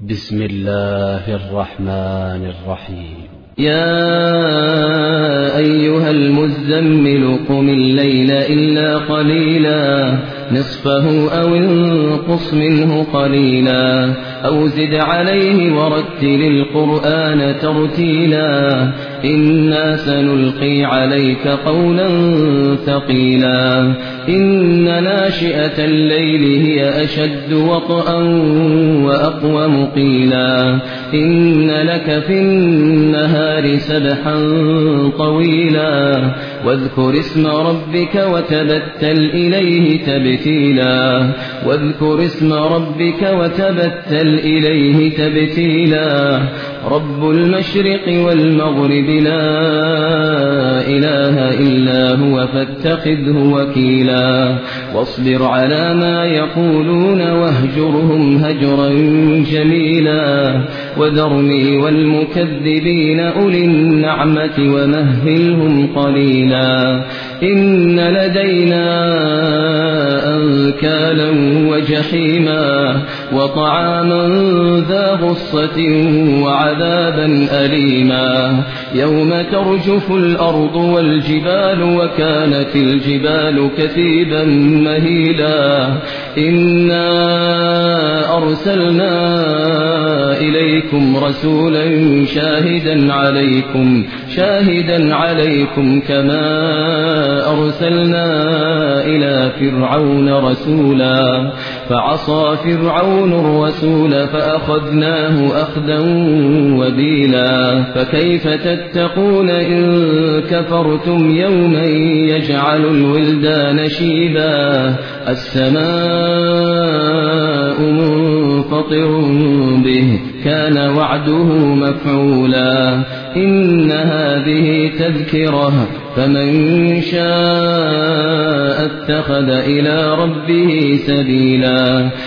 بسم الله الرحمن الرحيم. يا أيها المزمل قم الليل إلا قليلا نصفه أو انقص منه قليلا أو زد عليه ورتل القرآن ترتيلا إنا سنلقي عليك قولا ثقيلا إن ناشئة الليل هي أشد وطئا وأقوم قيلا إن لك في النهار سبحا طويلا واذكر اسم ربك وتبتل إليه تبتيلا رب المشرق والمغرب لا إله إلا هو فاتخذه وكيلا واصبر على ما يقولون واهجرهم هجرا جميلا وذرني والمكذبين أولي النعمة ومهلهم قليلا إن لدينا أنكالا وجحيما وطعاما ذا غصة وعذابا أليما يوم ترجف الأرض والجبال وكانت الجبال كثيبا مهيلا إنا أرسلنا إليكم رسولا شاهدا عليكم كما أرسلنا إلى فرعون رسولا فعصى فرعون الرسول فأخذناه أخذا وبيلا فكيف تتقون إن كفرتم يوما يجعل الولدان شيبا السماء منفطر به كان وعده مفعولا إن هذه تذكرة فمن شاء اتخذ إلى ربه سبيلا